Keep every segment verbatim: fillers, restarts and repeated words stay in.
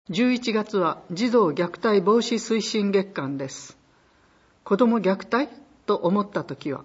じゅういちがつは児童虐待防止推進月間です。子ども虐待と思ったときは、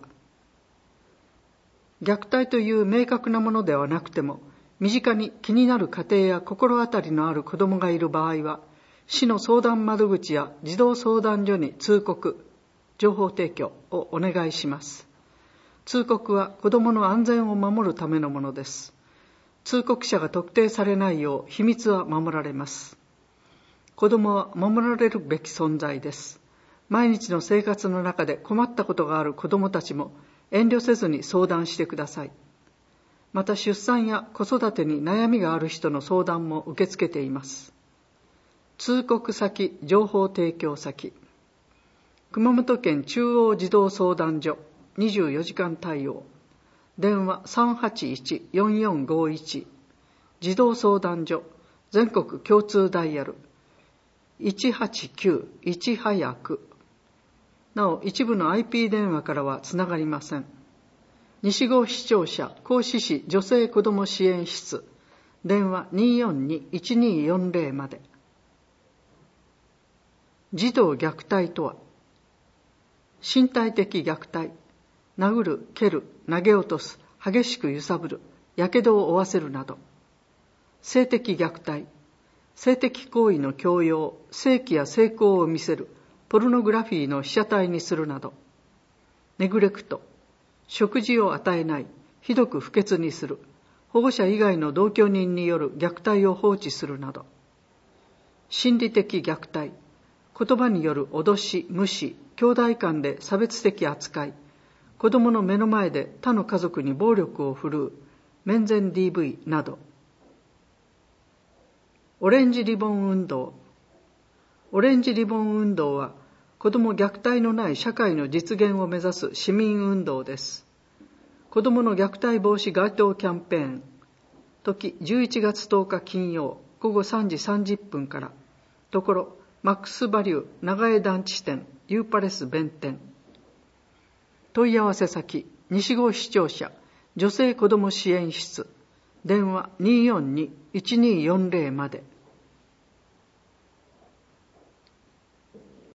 虐待という明確なものではなくても、身近に気になる家庭や心当たりのある子どもがいる場合は、市の相談窓口や児童相談所に通告、情報提供をお願いします。通告は子どもの安全を守るためのものです。通告者が特定されないよう秘密は守られます。子どもは守られるべき存在です。毎日の生活の中で困ったことがある子どもたちも遠慮せずに相談してください。また出産や子育てに悩みがある人の相談も受け付けています。通告先、情報提供先。熊本県中央児童相談所にじゅうよじかん対応。電話 さんはちいち よんよんごいち。児童相談所全国共通ダイヤルいちはちきゅういち早く。なお、一部の アイピー 電話からはつながりません。西郷市庁舎甲子市女性子ども支援室電話 にーよんに いちにーよんぜろ まで。児童虐待とは、身体的虐待、殴る、蹴る、投げ落とす、激しく揺さぶる、やけどを負わせるなど。性的虐待、性的行為の強要、性器や性交を見せる、ポルノグラフィーの被写体にするなど。ネグレクト、食事を与えない、ひどく不潔にする、保護者以外の同居人による虐待を放置するなど。心理的虐待、言葉による脅し、無視、兄弟間で差別的扱い、子供の目の前で他の家族に暴力を振るう、面前 ディーブイ など。オレンジリボン運動。オレンジリボン運動は、子ども虐待のない社会の実現を目指す市民運動です。子どもの虐待防止街頭キャンペーン。時じゅういちがつとおか金曜午後さんじさんじゅっぷんから。ところ、マックスバリュー長江団地店ユーパレス弁店。問い合わせ先、西郷市庁舎女性子ども支援室。電話 にーよんに いちにーよんぜろ まで。